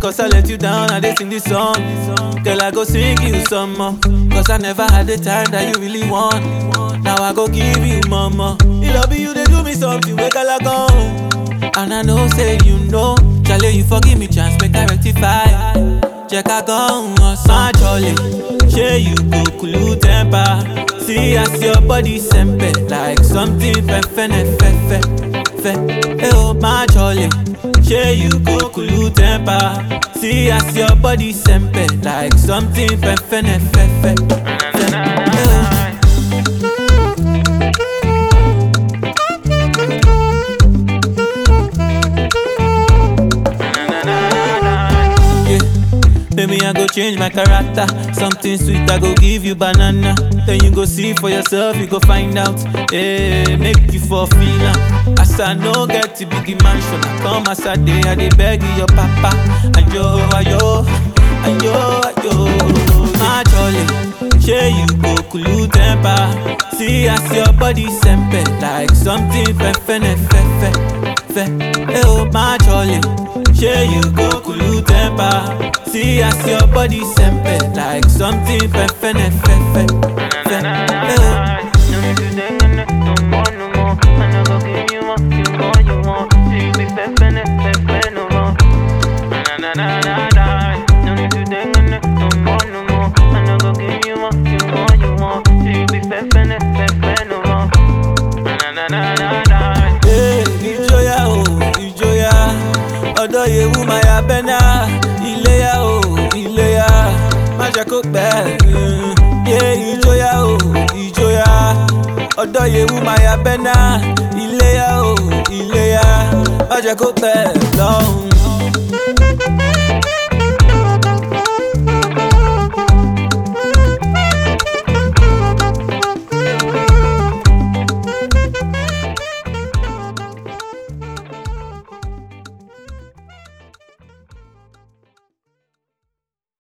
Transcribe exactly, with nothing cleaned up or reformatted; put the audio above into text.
cause I let you down, I did sing this song. Girl, I go sing you some more, cause I never had the time that you really want. Now I go give you mama. You love you, they do me something, wake I go. And I know, say you know, Charlie, you forgive me chance, make I rectify. Check I go on my Charlie, share you go cool temper. See as your body sempe, like something fefene fefe fe. Hey oh my Charlie, share you go cool temper. See as your body sempe, like something fefene fefe fe. Hey oh. Maybe I go change my character. Something sweet, I go give you banana. Then you go see for yourself, you go find out. Hey, make you for feel am. As I no get to big mansion, I come as a day, I dey beg your papa. Ayo, ayo, ayo, ayo. My Charlie, share you go cool temper. See as your body sempe, like something fefene fefe fe. Hey oh, my Charlie, share you go cool temper. See as your body sempe, like something fefene fefe fe. Hey oh. Odo yewu maya bena, ileya o, ileya, maja ko pẹ, yeah ijoya o, ijoya. Odo yewu maya bena, ileya o, ileya, maja ko pẹ lọ́hùn.